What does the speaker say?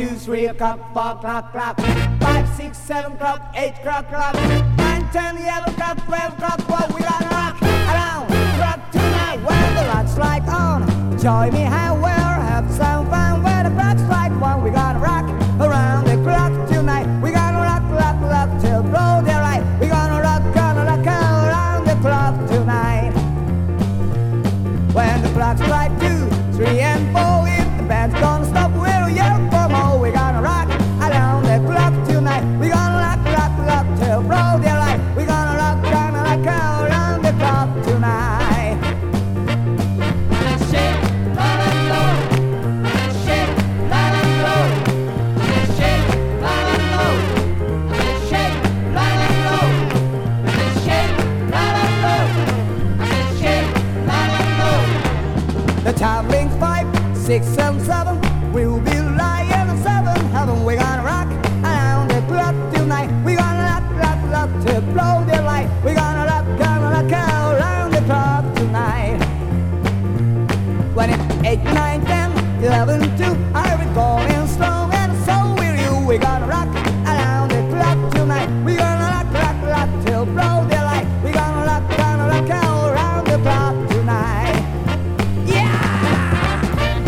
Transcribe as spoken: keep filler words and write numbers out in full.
two, three o'clock, four o'clock, clock, five, six, seven o'clock, eight o'clock, clock, nine, ten, eleven o'clock, twelve o'clock. Well, we gonna rock around clock tonight when the lights strike on. Join me, how we'll have some fun when the clock strike one. We gonna rock around the clock tonight. We gonna rock, rock, rock till blow the light. We gonna rock, gonna rock around the clock tonight. When the clock strike two, three, and four, if the band's gonna stop, we'll yell for more. We gonna rock around the clock tonight. We gonna rock, rock, rock till blow the light. We gonna rock, gonna rock around the clock tonight. Shake, la la lo. Shake, la la lo. Shake, la la lo. Shake, la la lo. Shake, la la lo. Shake, la la lo. The time rings five, six, and seven. We'll be lying in seven heaven. We're gonna rock around the clock tonight. We're gonna rock, rock, rock till blow the light. We're gonna rock, gonna rock around the clock tonight. When it's eight, nine, ten, eleven, two, I recall